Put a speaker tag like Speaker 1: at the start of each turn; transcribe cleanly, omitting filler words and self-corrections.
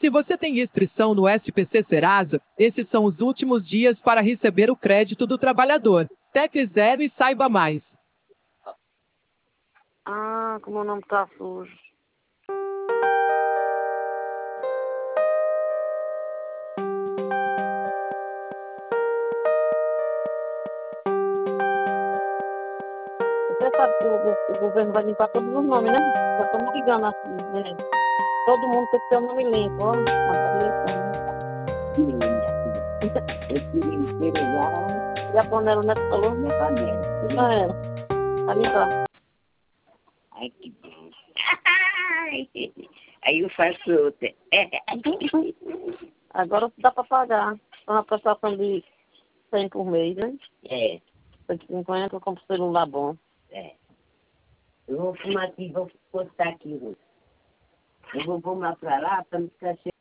Speaker 1: Se você tem inscrição no SPC Serasa, esses são os últimos dias para receber o crédito do trabalhador. Tecle Zero e saiba mais.
Speaker 2: Ah, como o nome está sujo. Você sabe que o governo vai limpar todos os nomes, né? Já estamos ligando assim, né? Todo mundo tem que ter o nome limpo, ó. E a panela, né? Falou, minha panela. Limpa ela. Tá limpar.
Speaker 3: Ai, que bom. Aí eu faço outra.
Speaker 2: Agora dá para pagar. Uma prestação de 100 por mês, né?
Speaker 3: É,
Speaker 2: 150 eu compro celular bom.
Speaker 3: é. Eu vou fumar aqui, vou postar aqui. Eu vou fumar pra lá pra não ficar cheio.